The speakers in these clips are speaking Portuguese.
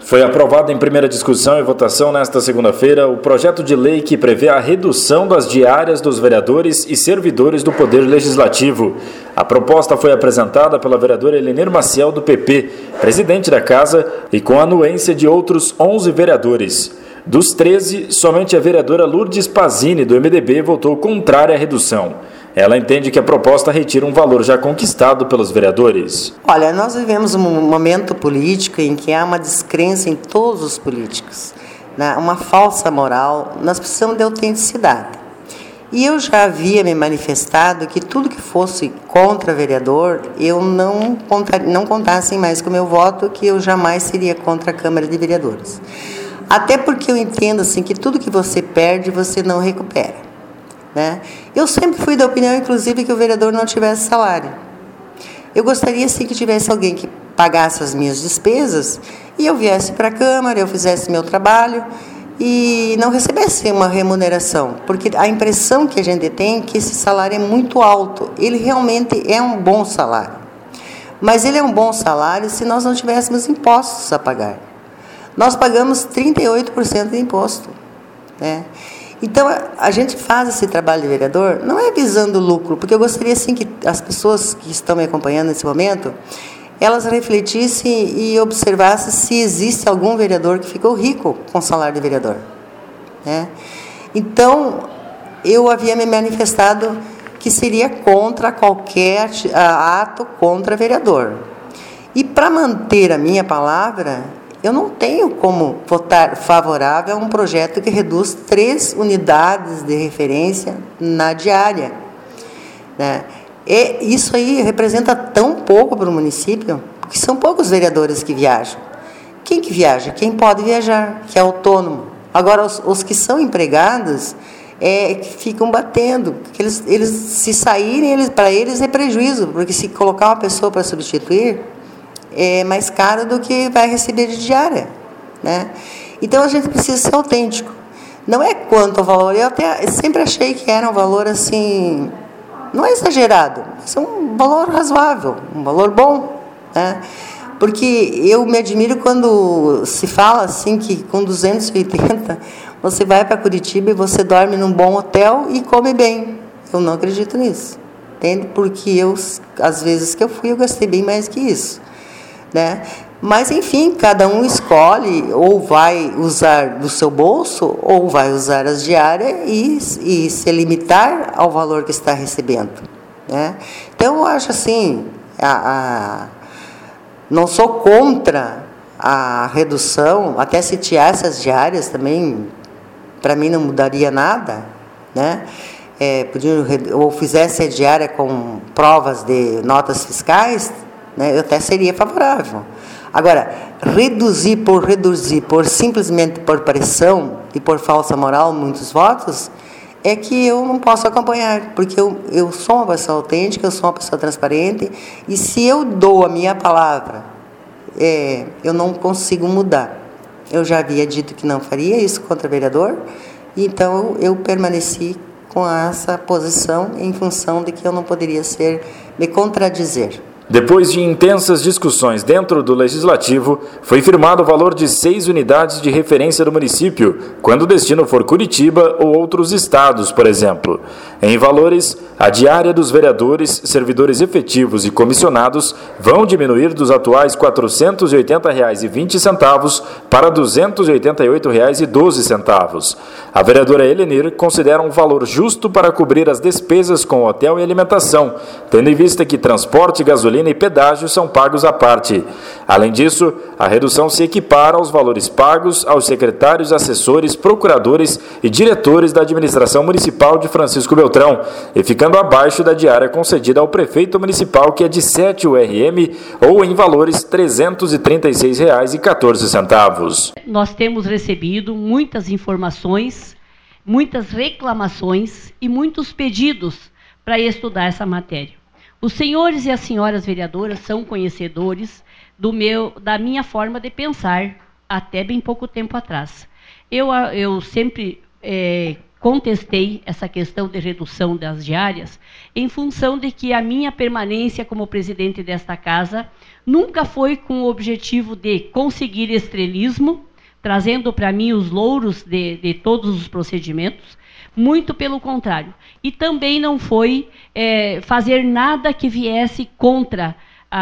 Foi aprovado em primeira discussão e votação nesta segunda-feira o projeto de lei que prevê a redução das diárias dos vereadores e servidores do Poder Legislativo. A proposta foi apresentada pela vereadora Helenir Maciel, do PP, presidente da Casa, e com a anuência de outros 11 vereadores. Dos 13, somente a vereadora Lourdes Pazini, do MDB, votou contrária à redução. Ela entende que a proposta retira um valor já conquistado pelos vereadores. Olha, nós vivemos um momento político em que há uma descrença em todos os políticos, né? Uma falsa moral. Nós precisamos de autenticidade. E eu já havia me manifestado que tudo que fosse contra vereador, eu não contassem mais com o meu voto, que eu jamais seria contra a Câmara de Vereadores. Até porque eu entendo assim, que tudo que você perde, você não recupera. Né? Eu sempre fui da opinião, inclusive, que o vereador não tivesse salário. Eu gostaria, sim, que tivesse alguém que pagasse as minhas despesas e eu viesse para a Câmara, eu fizesse meu trabalho e não recebesse uma remuneração. Porque a impressão que a gente tem é que esse salário é muito alto. Ele realmente é um bom salário. Mas ele é um bom salário se nós não tivéssemos impostos a pagar. Nós pagamos 38% de imposto, né? Então, a gente faz esse trabalho de vereador, não é visando lucro, porque eu gostaria, sim, que as pessoas que estão me acompanhando nesse momento, elas refletissem e observassem se existe algum vereador que ficou rico com o salário de vereador, né? Então, eu havia me manifestado que seria contra qualquer ato contra vereador. E para manter a minha palavra, eu não tenho como votar favorável a um projeto que reduz 3 unidades de referência na diária, né? E isso aí representa tão pouco para o município, porque são poucos vereadores que viajam. Quem que viaja? Quem pode viajar, que é autônomo. Agora, os que são empregados que ficam batendo, porque eles se saírem, para eles é prejuízo, porque se colocar uma pessoa para substituir, é mais caro do que vai receber de diária, né? Então, a gente precisa ser autêntico. Não é quanto ao valor, eu sempre achei que era um valor assim, não é exagerado, mas é um valor razoável, um valor bom, né? Porque eu me admiro quando se fala assim que com 280 você vai para Curitiba e você dorme num bom hotel e come bem. Eu não acredito nisso, entende? Porque às vezes que eu fui, eu gastei bem mais que isso, né? Mas, enfim, cada um escolhe, ou vai usar do seu bolso, ou vai usar as diárias e se limitar ao valor que está recebendo, né? Então, eu acho assim, não sou contra a redução, até se tirasse as diárias também, para mim não mudaria nada, né? Ou fizesse a diária com provas de notas fiscais, né, eu até seria favorável. Agora, reduzir, simplesmente por pressão e por falsa moral, muitos votos, é que eu não posso acompanhar, porque eu sou uma pessoa autêntica, eu sou uma pessoa transparente, e se eu dou a minha palavra, eu não consigo mudar. Eu já havia dito que não faria isso contra vereador, então eu permaneci com essa posição em função de que eu não poderia me contradizer. Depois de intensas discussões dentro do Legislativo, foi firmado o valor de 6 unidades de referência do município, quando o destino for Curitiba ou outros estados, por exemplo. Em valores, a diária dos vereadores, servidores efetivos e comissionados vão diminuir dos atuais R$ 480,20 para R$ 288,12. A vereadora Helenir considera um valor justo para cobrir as despesas com hotel e alimentação, tendo em vista que transporte, gasolina e pedágio são pagos à parte. Além disso, a redução se equipara aos valores pagos aos secretários, assessores, procuradores e diretores da administração municipal de Francisco Beltrão, e ficando abaixo da diária concedida ao prefeito municipal, que é de 7 URM, ou em valores R$ 336,14. Nós temos recebido muitas informações, muitas reclamações e muitos pedidos para estudar essa matéria. Os senhores e as senhoras vereadoras são conhecedores da minha forma de pensar até bem pouco tempo atrás. Eu sempre contestei essa questão de redução das diárias em função de que a minha permanência como presidente desta casa nunca foi com o objetivo de conseguir estrelismo, trazendo para mim os louros de todos os procedimentos, muito pelo contrário. E também não foi fazer nada que viesse contra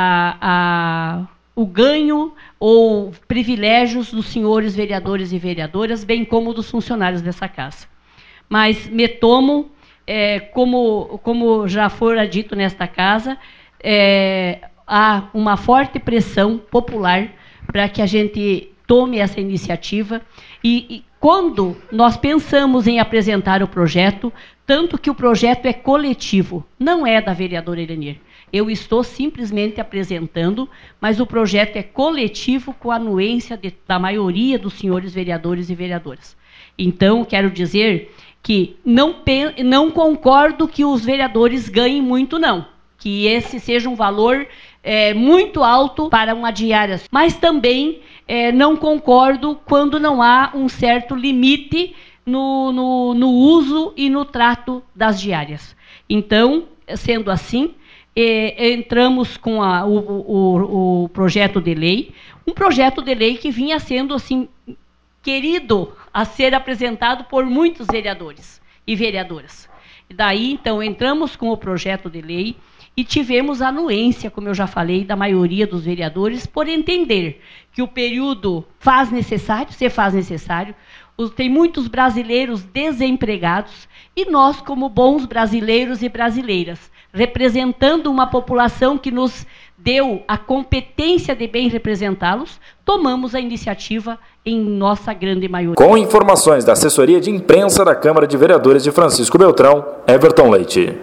o ganho ou privilégios dos senhores vereadores e vereadoras, bem como dos funcionários dessa casa. Mas me tomo, como já fora dito nesta casa, há uma forte pressão popular para que a gente tome essa iniciativa. E quando nós pensamos em apresentar o projeto, tanto que o projeto é coletivo, não é da vereadora Elenir. Eu estou simplesmente apresentando, mas o projeto é coletivo com a anuência da maioria dos senhores vereadores e vereadoras. Então, quero dizer que não concordo que os vereadores ganhem muito, não. Que esse seja um valor muito alto para uma diária. Mas também não concordo quando não há um certo limite no uso e no trato das diárias. Então, sendo assim, entramos com o projeto de lei, um projeto de lei que vinha sendo assim querido a ser apresentado por muitos vereadores e vereadoras. E daí, então, entramos com o projeto de lei e tivemos a anuência, como eu já falei, da maioria dos vereadores, por entender que o período se faz necessário, tem muitos brasileiros desempregados, e nós, como bons brasileiros e brasileiras, representando uma população que nos deu a competência de bem representá-los, tomamos a iniciativa em nossa grande maioria. Com informações da assessoria de imprensa da Câmara de Vereadores de Francisco Beltrão, Everton Leite.